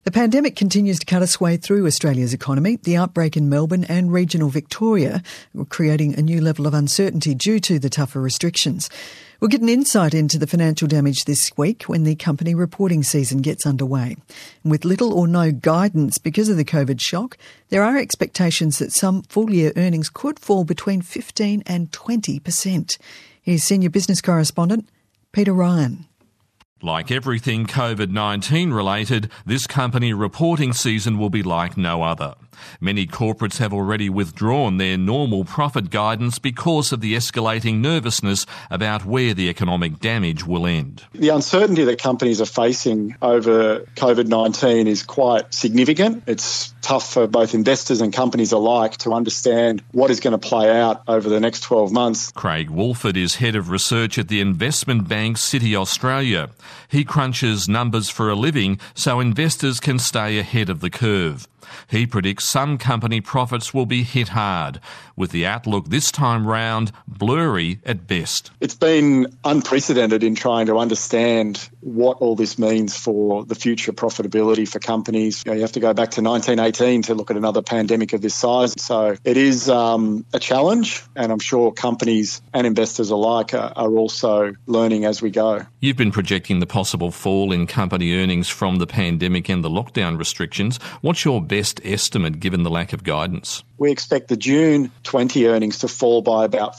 The pandemic continues to cut its way through Australia's economy. The outbreak in Melbourne and regional Victoria are creating a new level of uncertainty due to the tougher restrictions. We'll get an insight into the financial damage this week when the company reporting season gets underway. And with little or no guidance because of the COVID shock, there are expectations that some full-year earnings could fall between 15 and 20%. Here's senior business correspondent Peter Ryan. Like everything COVID-19 related, this company reporting season will be like no other. Many corporates have already withdrawn their normal profit guidance because of the escalating nervousness about where the economic damage will end. The uncertainty that companies are facing over COVID-19 is quite significant. It's tough for both investors and companies alike to understand what is going to play out over the next 12 months. Craig Woolford is head of research at the investment bank Citi Australia. He crunches numbers for a living so investors can stay ahead of the curve. He predicts some company profits will be hit hard, with the outlook this time round blurry at best. It's been unprecedented in trying to understand what all this means for the future profitability for companies. You have to go back to 1918 to look at another pandemic of this size. So it is a challenge, and I'm sure companies and investors alike are also learning as we go. You've been projecting the possible fall in company earnings from the pandemic and the lockdown restrictions. What's your best estimate given the lack of guidance? We expect the June 20 earnings to fall by about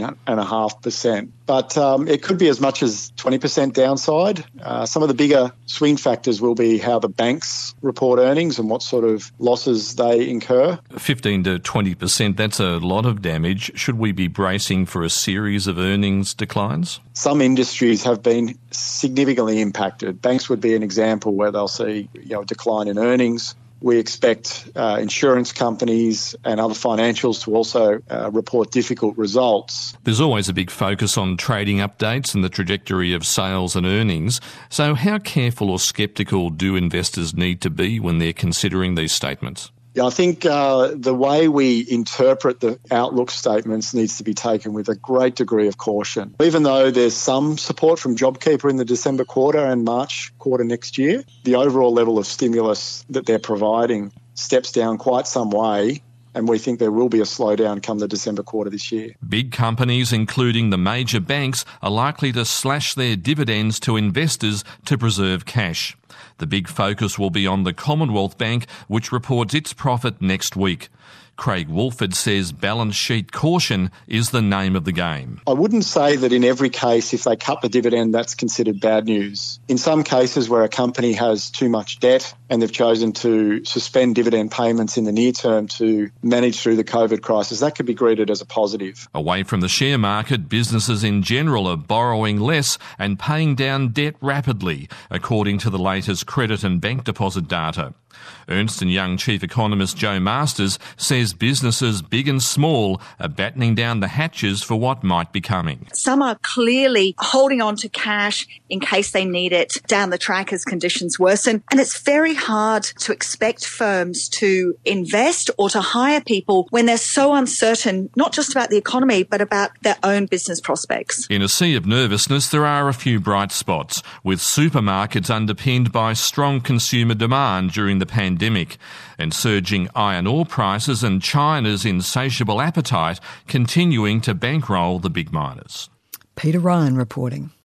15.5%. But it could be as much as 20% downside. Some of the bigger swing factors will be how the banks report earnings and what sort of losses they incur. 15 to 20%, that's a lot of damage. Should we be bracing for a series of earnings declines? Some industries have been significantly impacted. Banks would be an example where they'll see a decline in earnings. We expect insurance companies and other financials to also report difficult results. There's always a big focus on trading updates and the trajectory of sales and earnings. So how careful or sceptical do investors need to be when they're considering these statements? Yeah, I think the way we interpret the outlook statements needs to be taken with a great degree of caution. Even though there's some support from JobKeeper in the December quarter and March quarter next year, the overall level of stimulus that they're providing steps down quite some way, and we think there will be a slowdown come the December quarter this year. Big companies, including the major banks, are likely to slash their dividends to investors to preserve cash. The big focus will be on the Commonwealth Bank, which reports its profit next week. Craig Woolford says balance sheet caution is the name of the game. I wouldn't say that in every case, if they cut the dividend, that's considered bad news. In some cases where a company has too much debt and they've chosen to suspend dividend payments in the near term to manage through the COVID crisis, that could be greeted as a positive. Away from the share market, businesses in general are borrowing less and paying down debt rapidly, according to the latest credit and bank deposit data. Ernst & Young Chief Economist Joe Masters says businesses big and small are battening down the hatches for what might be coming. Some are clearly holding on to cash in case they need it down the track as conditions worsen. And it's very hard to expect firms to invest or to hire people when they're so uncertain, not just about the economy, but about their own business prospects. In a sea of nervousness, there are a few bright spots, with supermarkets underpinned by strong consumer demand during the pandemic, and surging iron ore prices and China's insatiable appetite continuing to bankroll the big miners. Peter Ryan reporting.